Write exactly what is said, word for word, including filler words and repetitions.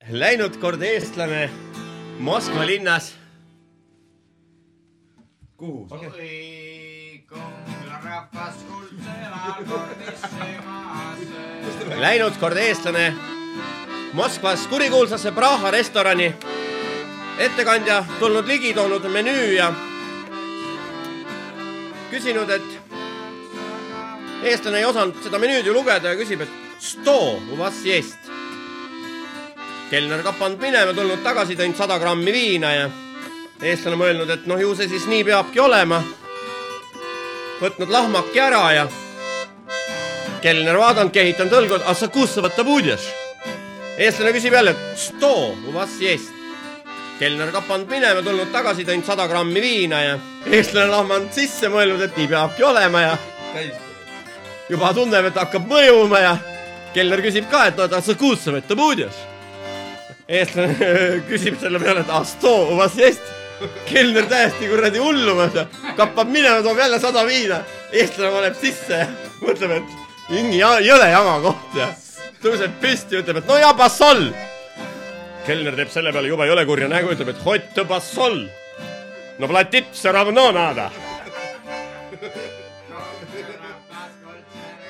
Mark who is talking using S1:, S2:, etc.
S1: Läinud kord eestlane Moskva linnas.
S2: Kuhu?
S1: Okay. Läinud kord eestlane Moskvas kurikuulsasse Praha restorani. Ettekandja tulnud ligi, toonud menüü ja küsinud, et eestlane ei osanud seda menüüd ju lugeda ja küsib, et sto u vas jest. Kelner kapanud minema, tulnud tagasi, teinud sada grammi viina ja eestlane mõelnud, et noh, ju see siis nii peabki olema. Võtnud lahmaki ära ja kelner vaadanud, kehitanud õlgud, a sa kus sa võtta budješ? Eestlane küsib jälle, et sto u vas jest. Kelner kapanud minema, tulnud tagasi, teinud sada grammi viina ja eestlane lahmanud sisse, mõelnud, et nii peabki olema ja juba tunneb, et hakkab mõjuma ja kelner küsib ka, et no, a sa kus sa võtta budješ? Eestlane küsib selle peale, et a sto u vas jest. Kelner täiesti kuradi hullumas ja kappab minema, toob jälle sada viina. Eestlane valeb sisse ja mõtleb, et mingi jõle jama koht ja tõuseb püsti ja ütleb, et no ja bassol. Kelner teeb selle peale juba jõle kurja nägu, ütleb, et hotte bassol. No platit, see ravno nada.